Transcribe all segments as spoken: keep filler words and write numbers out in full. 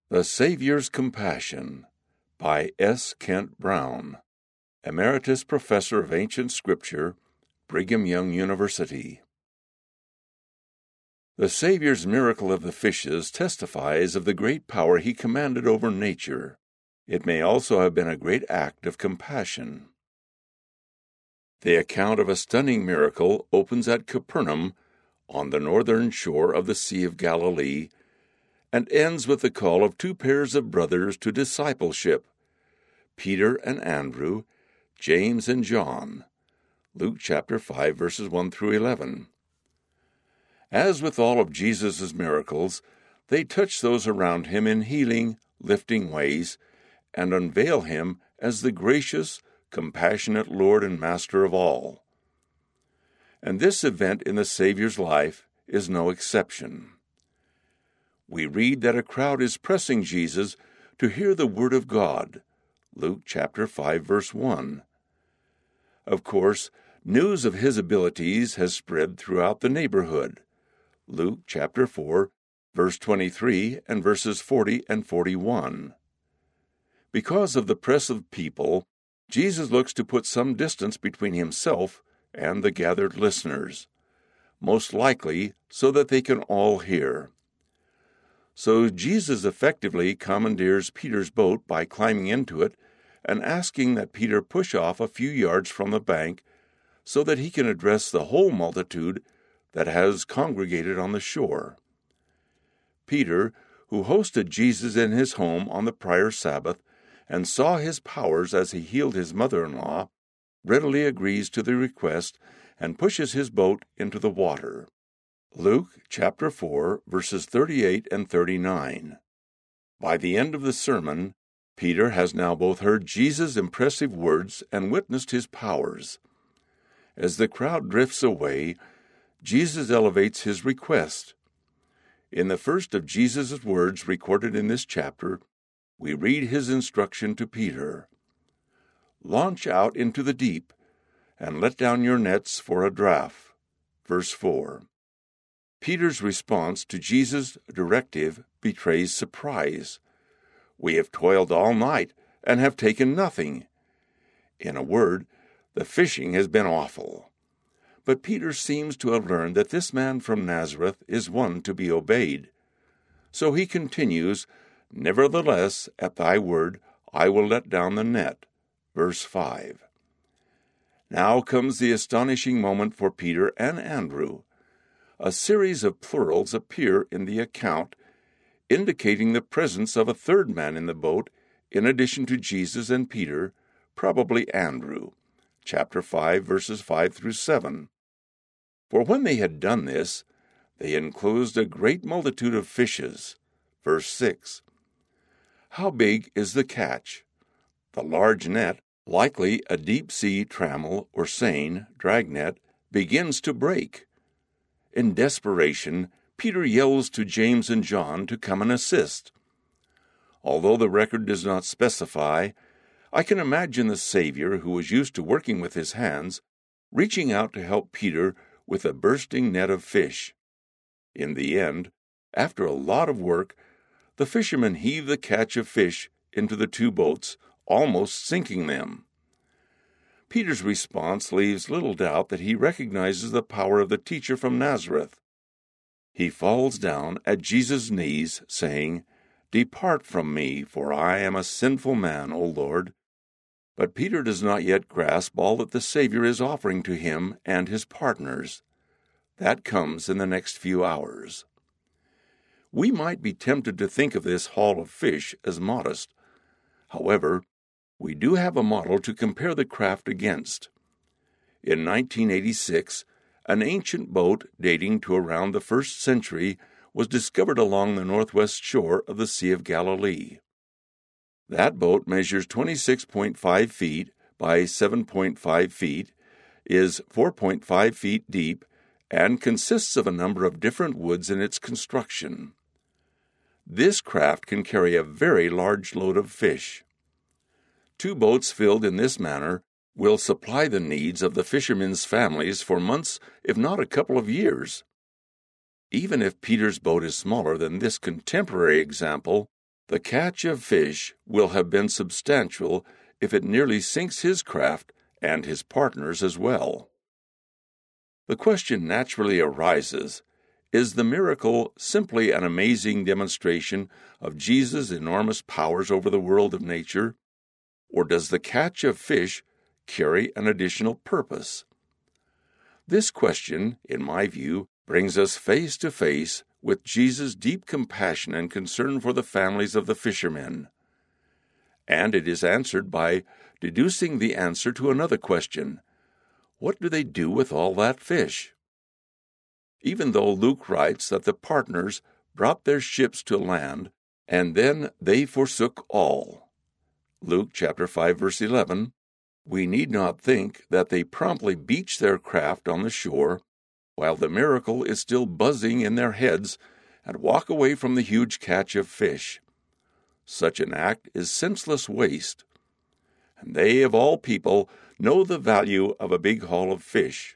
The Savior's Compassion by S. Kent Brown, Emeritus Professor of Ancient Scripture, Brigham Young University. The Savior's miracle of the fishes testifies of the great power he commanded over nature. It may also have been a great act of compassion. The account of a stunning miracle opens at Capernaum, on the northern shore of the Sea of Galilee, and ends with the call of two pairs of brothers to discipleship, Peter and Andrew, James and John. Luke chapter five, verses one through eleven. As with all of Jesus' miracles, they touch those around him in healing, lifting ways, and unveil him as the gracious, compassionate Lord and Master of all. And this event in the Savior's life is no exception. We read that a crowd is pressing Jesus to hear the word of God. Luke chapter five, verse one. Of course, news of his abilities has spread throughout the neighborhood. Luke chapter four, verse twenty-three and verses forty and forty-one. Because of the press of people, Jesus looks to put some distance between himself and the gathered listeners, most likely so that they can all hear. So Jesus effectively commandeers Peter's boat by climbing into it and asking that Peter push off a few yards from the bank so that he can address the whole multitude that has congregated on the shore. Peter, who hosted Jesus in his home on the prior Sabbath and saw his powers as he healed his mother-in-law, readily agrees to the request and pushes his boat into the water. Luke chapter four, verses thirty-eight and thirty-nine. By the end of the sermon, Peter has now both heard Jesus' impressive words and witnessed his powers. As the crowd drifts away, Jesus elevates his request. In the first of Jesus' words recorded in this chapter, we read his instruction to Peter. Launch out into the deep, and let down your nets for a draught. Verse four. Peter's response to Jesus' directive betrays surprise. We have toiled all night and have taken nothing. In a word, the fishing has been awful. But Peter seems to have learned that this man from Nazareth is one to be obeyed. So he continues, Nevertheless, at thy word, I will let down the net. Verse five. Now comes the astonishing moment for Peter and Andrew. A series of plurals appear in the account, indicating the presence of a third man in the boat, in addition to Jesus and Peter, probably Andrew. Chapter five, verses five through seven. For when they had done this, they enclosed a great multitude of fishes. Verse six. How big is the catch? The large net, likely a deep-sea trammel or seine dragnet, begins to break. In desperation, Peter yells to James and John to come and assist. Although the record does not specify, I can imagine the Savior, who was used to working with his hands, reaching out to help Peter with a bursting net of fish. In the end, after a lot of work, the fishermen heave the catch of fish into the two boats, almost sinking them. Peter's response leaves little doubt that he recognizes the power of the teacher from Nazareth. He falls down at Jesus' knees, saying, Depart from me, for I am a sinful man, O Lord. But Peter does not yet grasp all that the Savior is offering to him and his partners. That comes in the next few hours. We might be tempted to think of this haul of fish as modest. However, we do have a model to compare the craft against. In nineteen eighty-six, an ancient boat dating to around the first century was discovered along the northwest shore of the Sea of Galilee. That boat measures twenty-six point five feet by seven point five feet, is four point five feet deep, and consists of a number of different woods in its construction. This craft can carry a very large load of fish. Two boats filled in this manner will supply the needs of the fishermen's families for months, if not a couple of years. Even if Peter's boat is smaller than this contemporary example, The catch of fish will have been substantial if it nearly sinks his craft and his partners as well. The question naturally arises, is the miracle simply an amazing demonstration of Jesus' enormous powers over the world of nature, or does the catch of fish carry an additional purpose? This question, in my view, brings us face to face with Jesus' deep compassion and concern for the families of the fishermen. And it is answered by deducing the answer to another question: what do they do with all that fish? Even though Luke writes that the partners brought their ships to land, and then they forsook all. Luke chapter five, verse eleven, we need not think that they promptly beach their craft on the shore while the miracle is still buzzing in their heads and walk away from the huge catch of fish. Such an act is senseless waste. And they, of all people, know the value of a big haul of fish.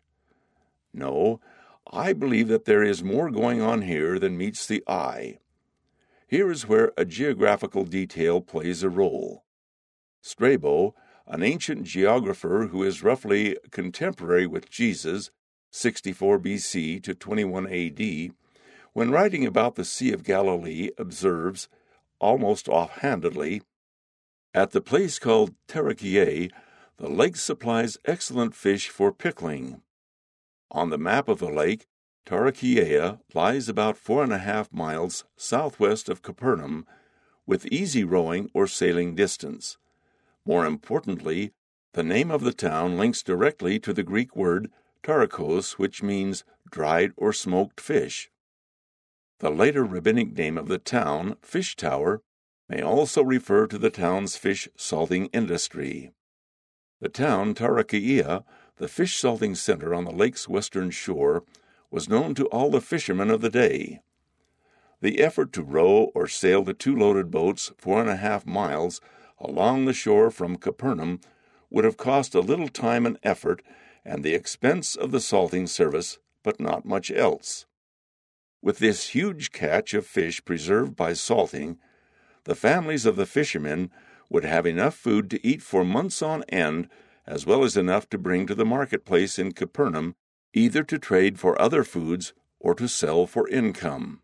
No, I believe that there is more going on here than meets the eye. Here is where a geographical detail plays a role. Strabo, an ancient geographer who is roughly contemporary with Jesus, sixty-four B C to twenty-one A D, when writing about the Sea of Galilee, observes, almost offhandedly, at the place called Tarichaea, the lake supplies excellent fish for pickling. On the map of the lake, Tarichaea lies about four and a half miles southwest of Capernaum, with easy rowing or sailing distance. More importantly, the name of the town links directly to the Greek word tarikos, which means dried or smoked fish. The later rabbinic name of the town, Fish Tower, may also refer to the town's fish salting industry. The town Tarichaea, the fish salting center on the lake's western shore, was known to all the fishermen of the day. The effort to row or sail the two loaded boats four and a half miles along the shore from Capernaum would have cost a little time and effort and the expense of the salting service, but not much else. With this huge catch of fish preserved by salting, the families of the fishermen would have enough food to eat for months on end, as well as enough to bring to the marketplace in Capernaum, either to trade for other foods or to sell for income.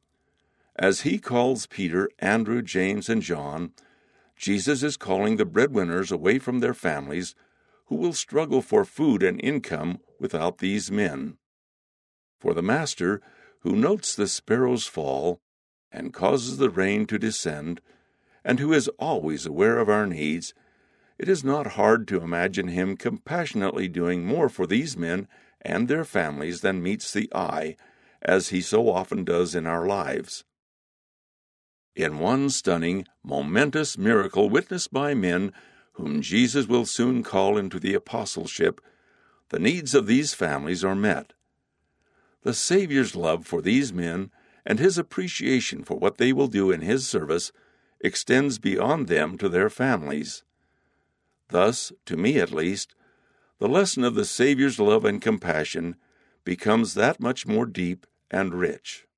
As he calls Peter, Andrew, James, and John, Jesus is calling the breadwinners away from their families who will struggle for food and income without these men. For the Master, who notes the sparrow's fall and causes the rain to descend, and who is always aware of our needs, it is not hard to imagine him compassionately doing more for these men and their families than meets the eye, as he so often does in our lives. In one stunning, momentous miracle witnessed by men whom Jesus will soon call into the apostleship, the needs of these families are met. The Savior's love for these men and his appreciation for what they will do in his service extends beyond them to their families. Thus, to me at least, the lesson of the Savior's love and compassion becomes that much more deep and rich.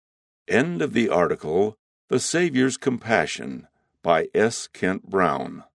End of the article, The Savior's Compassion, by S. Kent Brown.